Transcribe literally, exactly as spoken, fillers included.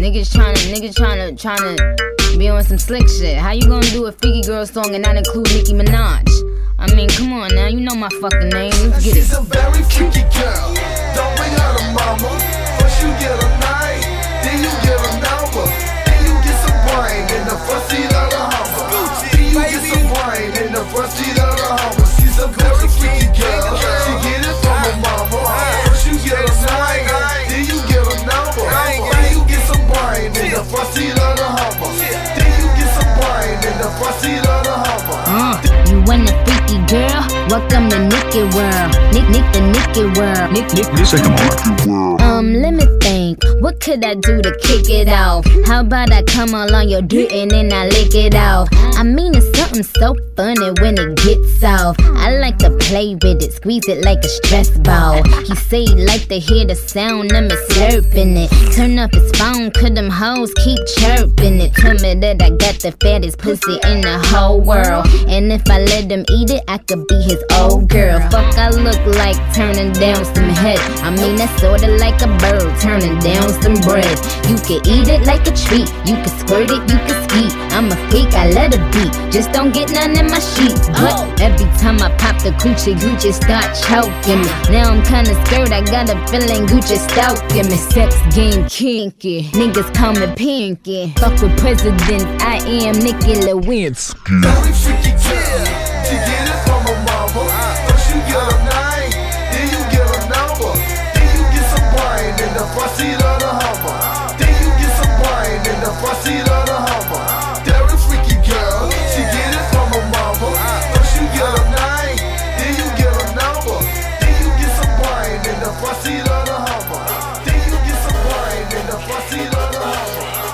Niggas tryna, niggas tryna, tryna be on some slick shit. How you gonna do a freaky girl song and not include Nicki Minaj? I mean, come on now, you know my fucking name. Let's get it. She's a very freaky girl. Don't bring her to mama. First you get a night, then you get a number, then you get some brain in the front seat of the Hummer. Then you get some brain in the front seat of the Hummer. She's a very freaky girl. She get it from her mama. First you get a night, then you get a number, then you get some brain in the front seat of the Hummer. Then you get some brain in the front seat of the Hummer. Uh, you want a freaky girl? Welcome to Nicky World. Nick, Nick, the Nicky World. Nick, Nick, Nick, Sycamore. Um, let me think. What could I do to kick it off? How about I come along your dick and then I lick it off? I mean, it's something so funny when it gets off. I like to play with it, squeeze it like a stress ball. He say he like to hear the sound of me slurping it. Turn up his phone, cause them hoes keep chirping it. Tell me that I got the fattest pussy in the whole world. And if I let him eat it, I could be his old girl. Fuck, I look like turning down some head. I mean, that's sorta like a bird turning down some bread. You can eat it like a treat, you can squirt it, you can ski. I'm a freak, I let it be, just don't get none in my sheets. But every time I pop the coochie, Gucci start choking me. Now I'm kinda scared, I got a feeling Gucci stalking me. Sex game kinky, niggas call me Pinky. Fuck with presidents, I am Nicki Lewinsky. Very freaky girl.